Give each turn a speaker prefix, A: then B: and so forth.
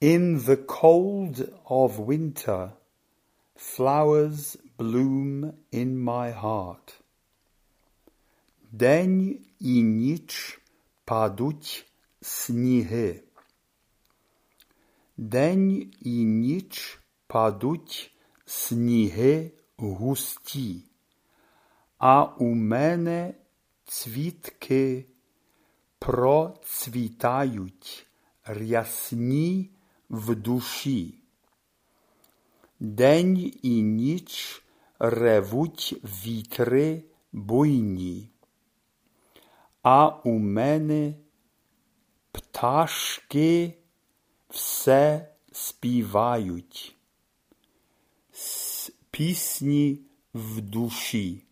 A: In the cold of winter, flowers bloom in my heart. День і ніч падуть сніги. День і ніч падуть сніги густі, а у мене цвітки процвітають рясні в душі. День і ніч ревуть вітри буйні, а у мене пташки все співають, пісні в душі.